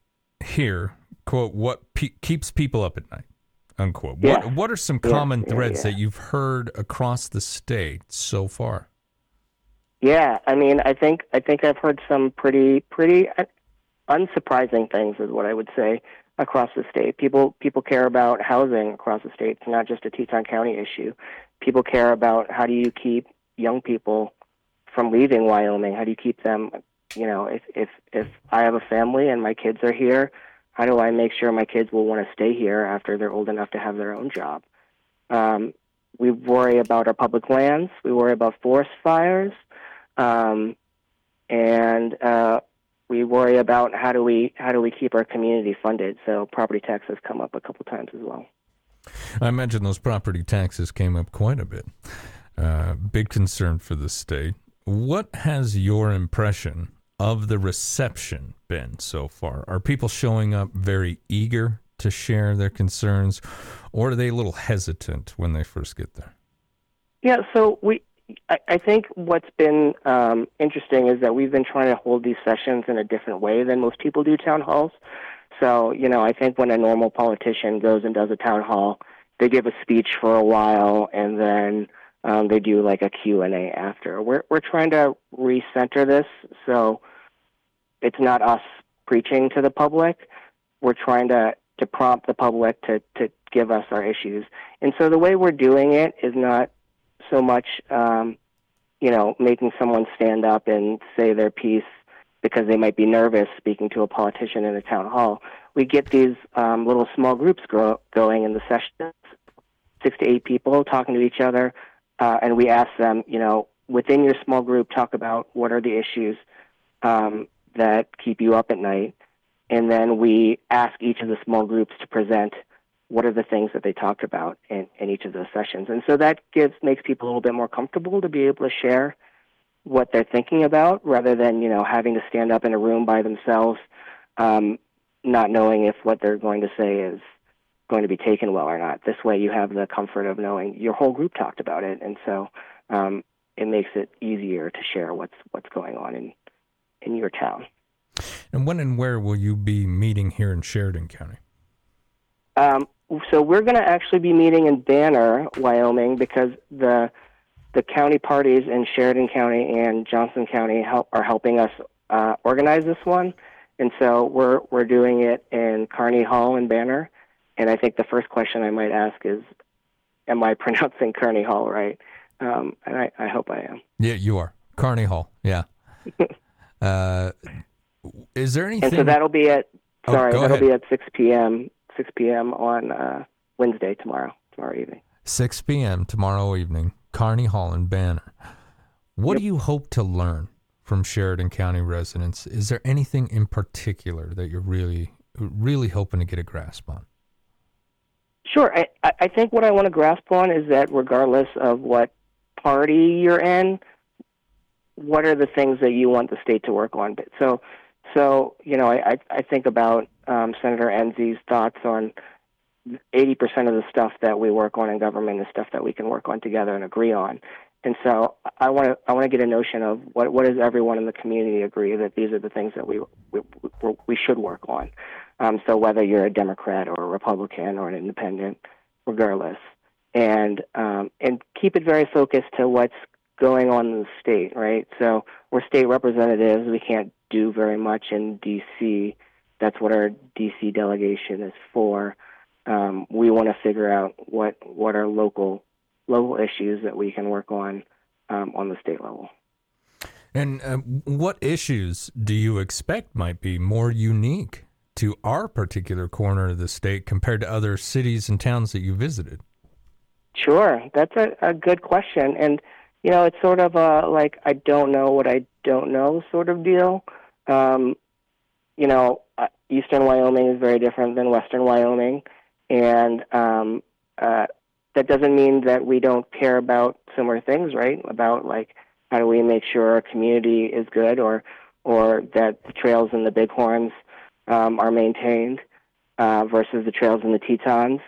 hear, quote, what pe- keeps people up at night, unquote. Yeah. What What are some Yeah, common yeah, threads yeah. that you've heard across the state so far? Yeah, I mean, I think I think I've heard some pretty pretty unsurprising things, is what I would say, across the state. People people care about housing across the state. It's not just a Teton County issue. People care about how do you keep young people from leaving Wyoming? How do you keep them? You know, if if if I have a family and my kids are here, how do I make sure my kids will want to stay here after they're old enough to have their own job? Um, we worry about our public lands. We worry about forest fires. Um, and uh, we worry about how do we how do we keep our community funded. So property tax has come up a couple times as well. I imagine those property taxes came up quite a bit. Uh, big concern for the state. What has your impression of the reception been so far? Are people showing up very eager to share their concerns, or are they a little hesitant when they first get there? Yeah, so we, I, I think what's been um, interesting is that we've been trying to hold these sessions in a different way than most people do town halls. So, you know, I think when a normal politician goes and does a town hall, they give a speech for a while and then um, they do like a Q and A after. We're we're trying to recenter this so it's not us preaching to the public. We're trying to, to prompt the public to, to give us our issues. And so the way we're doing it is not so much, um, you know, making someone stand up and say their piece because they might be nervous speaking to a politician in a town hall. We get these um, little small groups grow, going in the sessions, six to eight people talking to each other, uh, and we ask them, you know, within your small group, talk about what are the issues um, that keep you up at night, and then we ask each of the small groups to present what are the things that they talked about in, in each of those sessions. And so that gives makes people a little bit more comfortable to be able to share what they're thinking about rather than, you know, having to stand up in a room by themselves, um, not knowing if what they're going to say is going to be taken well or not. This way you have the comfort of knowing your whole group talked about it. And so um, it makes it easier to share what's what's going on in, in your town. And when and where will you be meeting here in Sheridan County? Um, so we're going to actually be meeting in Banner, Wyoming, because the the county parties in Sheridan County and Johnson County help, are helping us uh, organize this one. And so we're we're doing it in Carney Hall in Banner. And I think the first question I might ask is, am I pronouncing Carney Hall right? Um, and I, I hope I am. Yeah, you are. Carney Hall, yeah. uh, is there anything... And so that'll be at, Oh, sorry, go that'll ahead. be at six p.m. six p.m. on uh, Wednesday, tomorrow, tomorrow evening. six p.m. tomorrow evening, Carney Hall in Banner. What do you hope to learn from Sheridan County residents? Is there anything in particular that you're really, really hoping to get a grasp on? Sure. I, I I think what I want to grasp on is that regardless of what party you're in, what are the things that you want the state to work on? But so, so you know, I, I, I think about um, Senator Enzi's thoughts on eighty percent of the stuff that we work on in government is stuff that we can work on together and agree on. And so I want to I want to get a notion of what what does everyone in the community agree that these are the things that we we, we should work on. Um, so whether you're a Democrat or a Republican or an independent, regardless, and um, and keep it very focused to what's going on in the state, right? So we're state representatives. We can't do very much in D C. That's what our D C delegation is for. Um, we want to figure out what what are local local issues that we can work on um, on the state level. And uh, what issues do you expect might be more unique to our particular corner of the state compared to other cities and towns that you visited? Sure, that's a, a good question. And, you know, it's sort of a, like, I don't know what I don't know sort of deal. Um, you know, uh, Eastern Wyoming is very different than Western Wyoming. And um, uh, that doesn't mean that we don't care about similar things, right? About, like, how do we make sure our community is good or or that the trails in the Bighorns um, are maintained uh, versus the trails in the Tetons.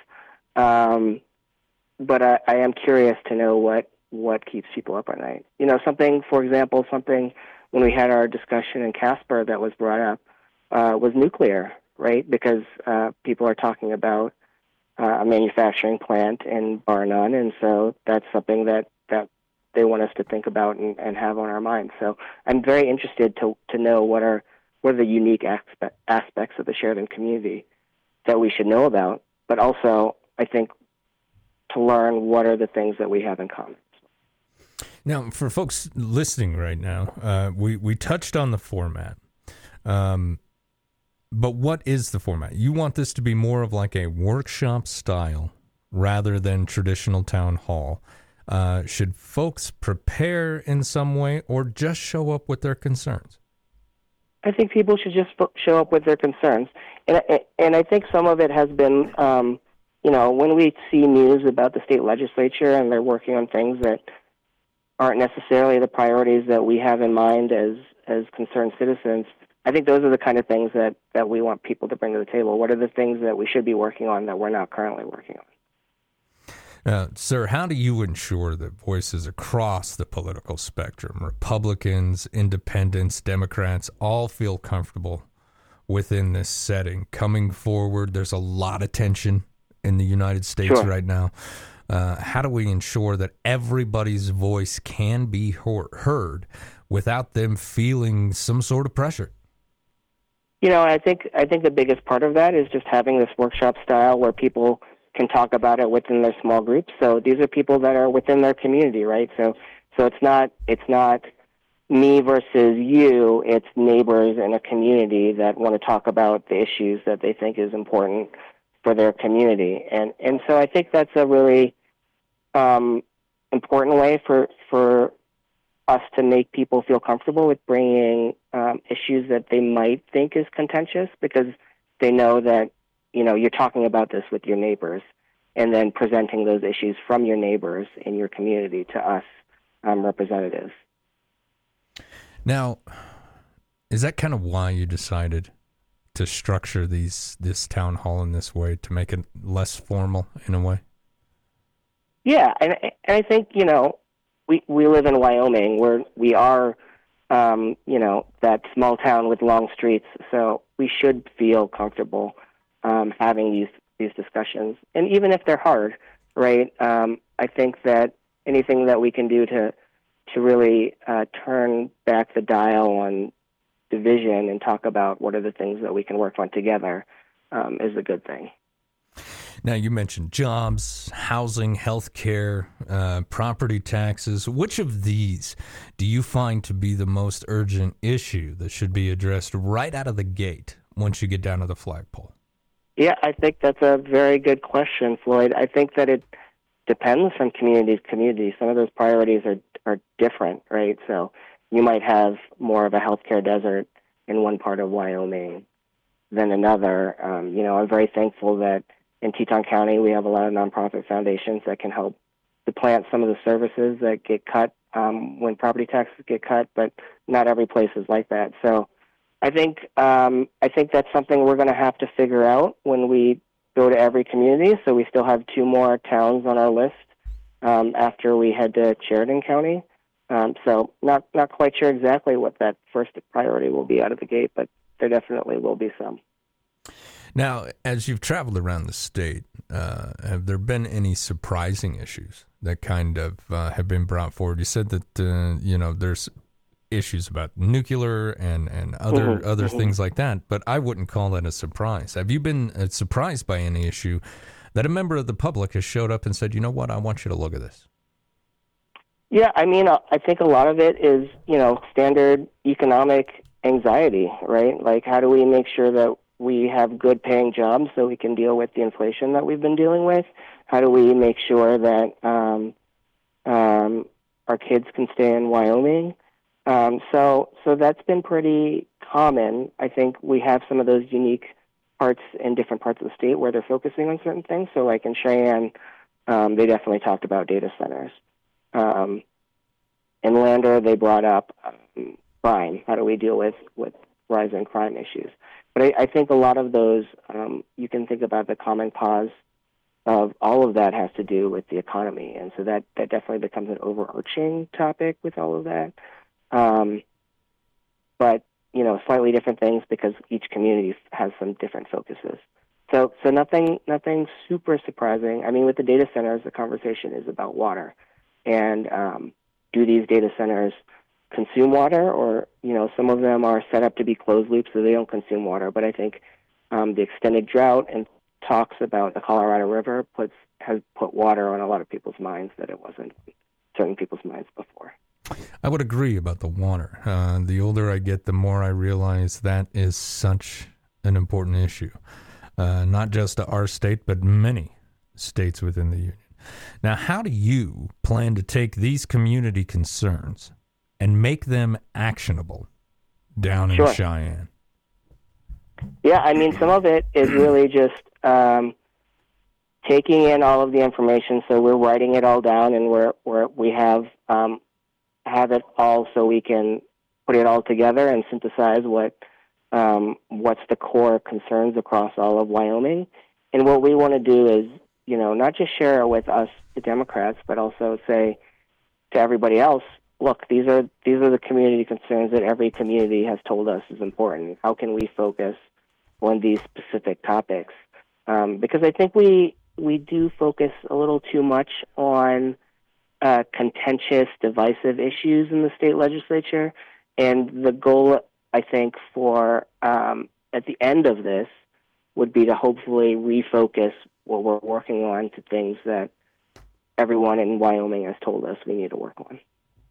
Um, but I, I am curious to know what, what keeps people up at night. You know, something, for example, something when we had our discussion in Casper that was brought up uh, was nuclear, right? Because uh, people are talking about uh, a manufacturing plant in Bar None, and so that's something that, that they want us to think about and, and have on our minds. So I'm very interested to to know what are what are the unique aspe- aspects of the Sheridan community that we should know about, but also I think to learn what are the things that we have in common. Now, for folks listening right now, uh, we, we touched on the format. Um, but what is the format? You want this to be more of like a workshop style rather than traditional town hall. Uh, should folks prepare in some way or just show up with their concerns? I think people should just fo- show up with their concerns, and and I think some of it has been, um, you know, when we see news about the state legislature and they're working on things that aren't necessarily the priorities that we have in mind as as concerned citizens. I think those are the kind of things that, that we want people to bring to the table. What are the things that we should be working on that we're not currently working on? Uh, sir, how do you ensure that voices across the political spectrum, Republicans, independents, Democrats, all feel comfortable within this setting coming forward? There's a lot of tension in the United States Sure. right now. Uh, how do we ensure that everybody's voice can be heard without them feeling some sort of pressure? You know, I think I think the biggest part of that is just having this workshop style where people can talk about it within their small groups. So these are people that are within their community, right? So so it's not it's not me versus you. It's neighbors in a community that want to talk about the issues that they think is important for their community. And and so I think that's a really um, important way for for us to make people feel comfortable with bringing um, issues that they might think is contentious, because they know that, you know, you're talking about this with your neighbors and then presenting those issues from your neighbors in your community to us um, representatives. Now, is that kind of why you decided to structure these this town hall in this way, to make it less formal in a way? Yeah, and, and I think, you know, we, we live in Wyoming, where we are, um, you know, that small town with long streets, so we should feel comfortable um, having these, these discussions. And even if they're hard, right, um, I think that anything that we can do to to really uh, turn back the dial on division and talk about what are the things that we can work on together um, is a good thing. Now, you mentioned jobs, housing, health care, uh, property taxes. Which of these do you find to be the most urgent issue that should be addressed right out of the gate once you get down to the flagpole? Yeah, I think that's a very good question, Floyd. I think that it depends from community to community. Some of those priorities are, are different, right? So you might have more of a healthcare desert in one part of Wyoming than another. Um, you know, I'm very thankful that in Teton County, we have a lot of nonprofit foundations that can help supplant some of the services that get cut um, when property taxes get cut, but not every place is like that. So I think um, I think that's something we're going to have to figure out when we go to every community. So we still have two more towns on our list um, after we head to Sheridan County. Um, so not not quite sure exactly what that first priority will be out of the gate, but there definitely will be some. Now, as you've traveled around the state, uh, have there been any surprising issues that kind of uh, have been brought forward? You said that, uh, you know, there's issues about nuclear and, and other Mm-hmm, other mm-hmm. things like that, but I wouldn't call that a surprise. Have you been uh, surprised by any issue that a member of the public has showed up and said, you know what, I want you to look at this? Yeah, I mean, uh, I think a lot of it is, you know, standard economic anxiety, right? Like, how do we make sure that we have good paying jobs so we can deal with the inflation that we've been dealing with? How do we make sure that um, um, our kids can stay in Wyoming? Um, so, so that's been pretty common. I think we have some of those unique parts in different parts of the state where they're focusing on certain things. So, like in Cheyenne, um, they definitely talked about data centers. Um, in Lander, they brought up um, crime. How do we deal with, with rising crime issues? But I, I think a lot of those, um, you can think about the common cause of all of that has to do with the economy. And so that, that definitely becomes an overarching topic with all of that. Um, but, you know, slightly different things because each community has some different focuses. So, so nothing, nothing super surprising. I mean, with the data centers, the conversation is about water. And um, do these data centers consume water, or, you know, some of them are set up to be closed loops so they don't consume water. But I think um, the extended drought and talks about the Colorado River puts has put water on a lot of people's minds that it wasn't certain people's minds before. I would agree about the water. Uh, the older I get, the more I realize that is such an important issue, uh, not just to our state, but many states within the union. Now, how do you plan to take these community concerns and make them actionable down in Sure. Cheyenne? Yeah, I mean, some of it is really just um, taking in all of the information. So we're writing it all down, and we're, we're we have um, have it all so we can put it all together and synthesize what um, what's the core concerns across all of Wyoming. And what we want to do is, you know, not just share it with us, the Democrats, but also say to everybody else, look, these are these are the community concerns that every community has told us is important. How can we focus on these specific topics? Um, because I think we we do focus a little too much on uh, contentious, divisive issues in the state legislature. And the goal, I think, for um, at the end of this would be to hopefully refocus what we're working on to things that everyone in Wyoming has told us we need to work on.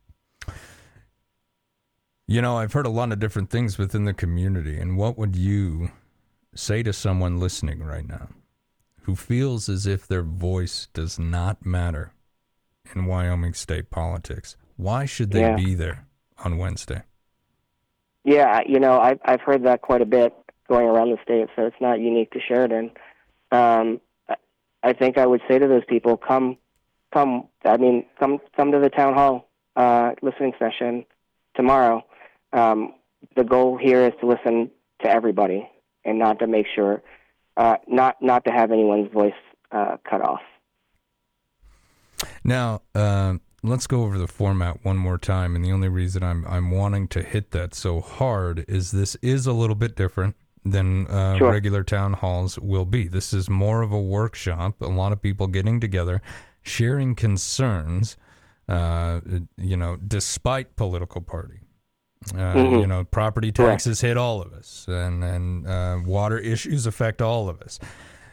You know, I've heard a lot of different things within the community, and what would you say to someone listening right now who feels as if their voice does not matter in Wyoming state politics? Why should they Yeah. be there on Wednesday? Yeah, you know, I've I've heard that quite a bit going around the state, so it's not unique to Sheridan. Um, I- I think I would say to those people, come, come. I mean, come, come to the town hall uh, listening session tomorrow. Um, the goal here is to listen to everybody and not to make sure, uh, not not to have anyone's voice uh, cut off. Now, uh, let's go over the format one more time. And the only reason I'm I'm wanting to hit that so hard is this is a little bit different than uh, Sure. regular town halls will be. This is more of a workshop. A lot of people getting together, sharing concerns, uh, you know, despite political party. Uh, Mhm. You know, property taxes hit all of us, and, and uh, water issues affect all of us.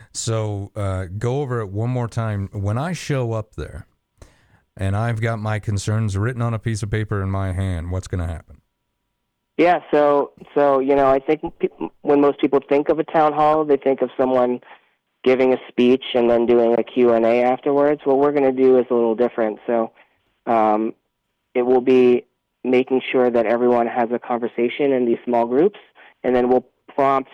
So uh, go over it one more time. When I show up there and I've got my concerns written on a piece of paper in my hand, what's going to happen? Yeah, so so you know, I think pe- when most people think of a town hall, they think of someone giving a speech and then doing a Q and A afterwards. What we're going to do is a little different. So um, it will be making sure that everyone has a conversation in these small groups, and then we'll prompt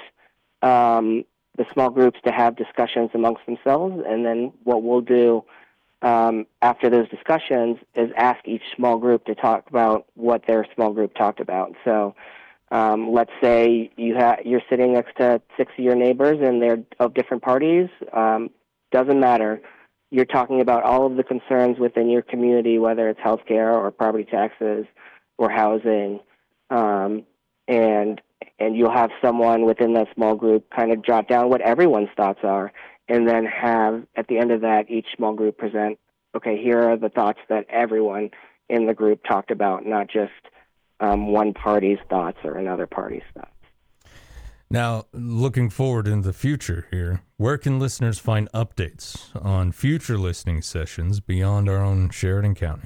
um, the small groups to have discussions amongst themselves. And then what we'll do um, after those discussions is ask each small group to talk about what their small group talked about. So um, let's say you ha- you're sitting next to six of your neighbors and they're of different parties. Um, doesn't matter. You're talking about all of the concerns within your community, whether it's healthcare or property taxes or housing, um, and and you'll have someone within that small group kind of jot down what everyone's thoughts are, and then have, at the end of that, each small group present, okay, here are the thoughts that everyone in the group talked about, not just um, one party's thoughts or another party's thoughts. Now, looking forward in the future here, where can listeners find updates on future listening sessions beyond our own Sheridan County?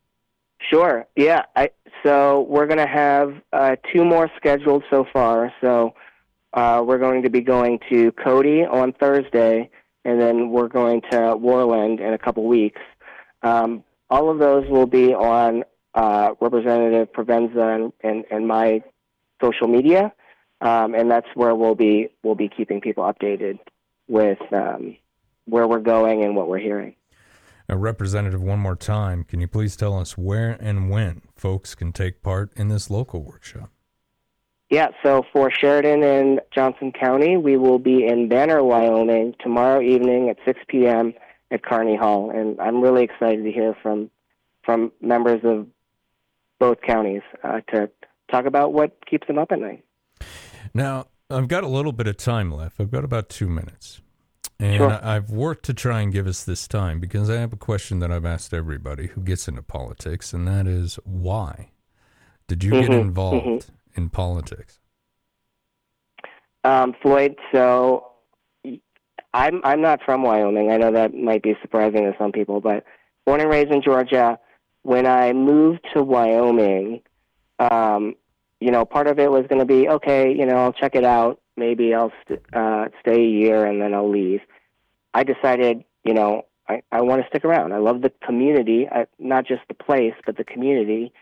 Sure. Yeah. I, so we're going to have uh, two more scheduled so far. So uh, we're going to be going to Cody on Thursday, and then we're going to Warland in a couple weeks. Um, all of those will be on uh, Representative Provenza and, and, and my social media, um, and that's where we'll be we'll be keeping people updated with um, where we're going and what we're hearing. Uh, Representative, one more time, can you please tell us where and when folks can take part in this local workshop? Yeah, so for Sheridan and Johnson County, we will be in Banner, Wyoming, tomorrow evening at six p.m. at Carney Hall, and I'm really excited to hear from from members of both counties uh, to talk about what keeps them up at night. Now, I've got a little bit of time left. I've got about two minutes. And Sure. I- I've worked to try and give us this time because I have a question that I've asked everybody who gets into politics, and that is, why did you get Mhm, involved mhm. in politics? Um, Floyd, so I'm I'm not from Wyoming. I know that might be surprising to some people, but born and raised in Georgia. When I moved to Wyoming, um, you know, part of it was going to be, okay, you know, I'll check it out. Maybe I'll st- uh, stay a year and then I'll leave. I decided, you know, I, I want to stick around. I love the community, I, not just the place, but the community.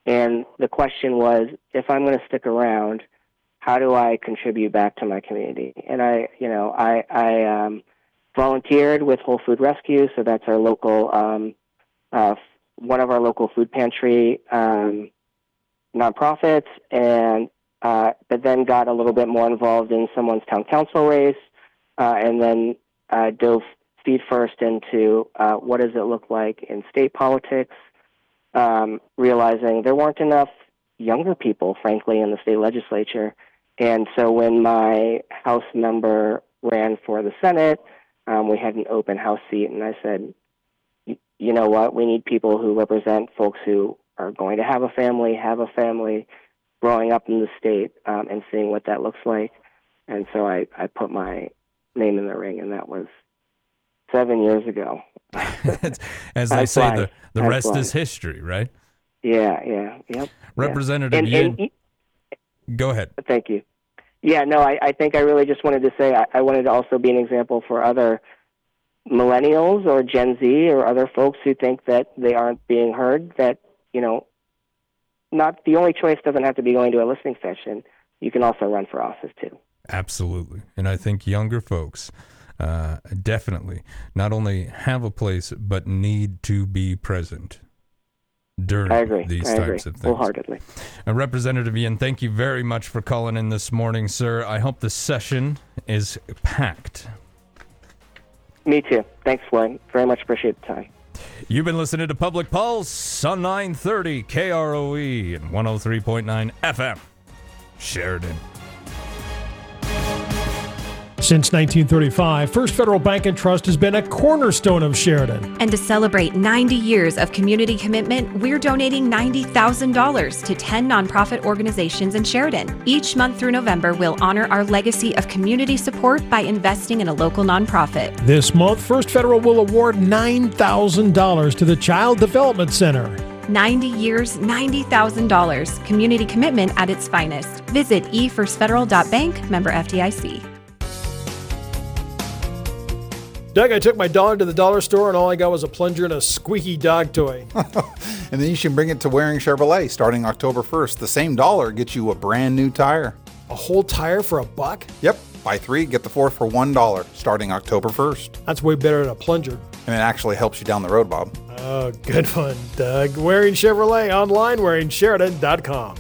And the question was, if I'm going to stick around, how do I contribute back to my community? And I, you know, I, I um, volunteered with Whole Food Rescue, so that's our local, um, uh, one of our local food pantry um, nonprofits, and uh, but then got a little bit more involved in someone's town council race, uh, and then uh, dove feet first into uh, what does it look like in state politics, um, realizing there weren't enough younger people, frankly, in the state legislature. And so when my House member ran for the Senate, um, we had an open House seat, and I said, you know what, we need people who represent folks who are going to have a family, have a family, growing up in the state, um, and seeing what that looks like. And so I, I put my name in the ring, and that was seven years ago. As they say, the, the I rest fly. is history, right? Yeah, yeah, yep. Representative yeah. And, Yin, and, go ahead. Thank you. Yeah, no, I, I think I really just wanted to say I, I wanted to also be an example for other millennials or Gen Z or other folks who think that they aren't being heard, that, you know, not the only choice doesn't have to be going to a listening session. You can also run for office too. Absolutely. And I think younger folks uh, definitely not only have a place, but need to be present during I agree. these I types agree. of things. Wholeheartedly. Uh, Representative Ian, thank you very much for calling in this morning, sir. I hope the session is packed. Me too. Thanks, Floyd. Very much appreciate the time. You've been listening to Public Pulse on nine thirty K R O E and one oh three point nine F M, Sheridan. Since nineteen thirty-five, First Federal Bank and Trust has been a cornerstone of Sheridan. And to celebrate ninety years of community commitment, we're donating ninety thousand dollars to ten nonprofit organizations in Sheridan. Each month through November, we'll honor our legacy of community support by investing in a local nonprofit. This month, First Federal will award nine thousand dollars to the Child Development Center. ninety years, ninety thousand dollars. Community commitment at its finest. Visit e first federal dot bank, member F D I C. Doug, I took my dog to the dollar store and all I got was a plunger and a squeaky dog toy. And then you should bring it to Waring Chevrolet starting October first. The same dollar gets you a brand new tire. A whole tire for a buck? Yep. Buy three, get the fourth for one dollar starting October first. That's way better than a plunger. And it actually helps you down the road, Bob. Oh, good one, Doug. Waring Chevrolet online, waring sheridan dot com.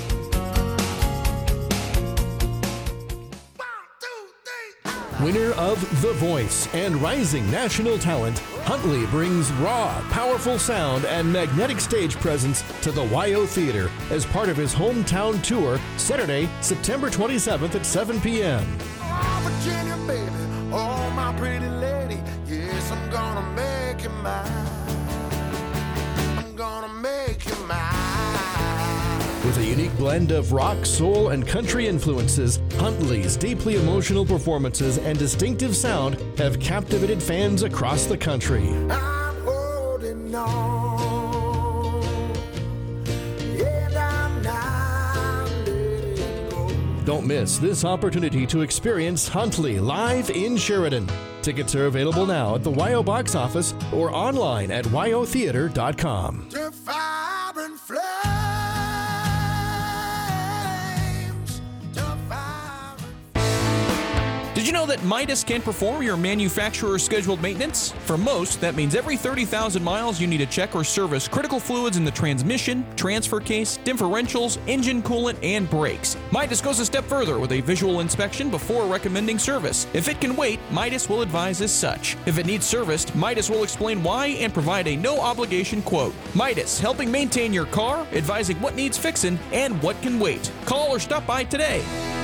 Winner of The Voice and rising national talent, Huntley brings raw, powerful sound and magnetic stage presence to the Y O Theater as part of his hometown tour, Saturday, September twenty-seventh at seven p.m. Oh, Virginia, baby, oh, my pretty lady, yes, I'm gonna make you mine. I'm gonna make you mine. With a unique blend of rock, soul, and country influences, Huntley's deeply emotional performances and distinctive sound have captivated fans across the country. I'm holding on, and I'm not letting go. Don't miss this opportunity to experience Huntley live in Sheridan. Tickets are available now at the Y O box office or online at y o theater dot com. To vibrant flames, to vibrant. Did you know that Midas can perform your manufacturer's scheduled maintenance? For most, that means every thirty thousand miles you need to check or service critical fluids in the transmission, transfer case, differentials, engine coolant, and brakes. Midas goes a step further with a visual inspection before recommending service. If it can wait, Midas will advise as such. If it needs serviced, Midas will explain why and provide a no-obligation quote. Midas, helping maintain your car, advising what needs fixing and what can wait. Call or stop by today.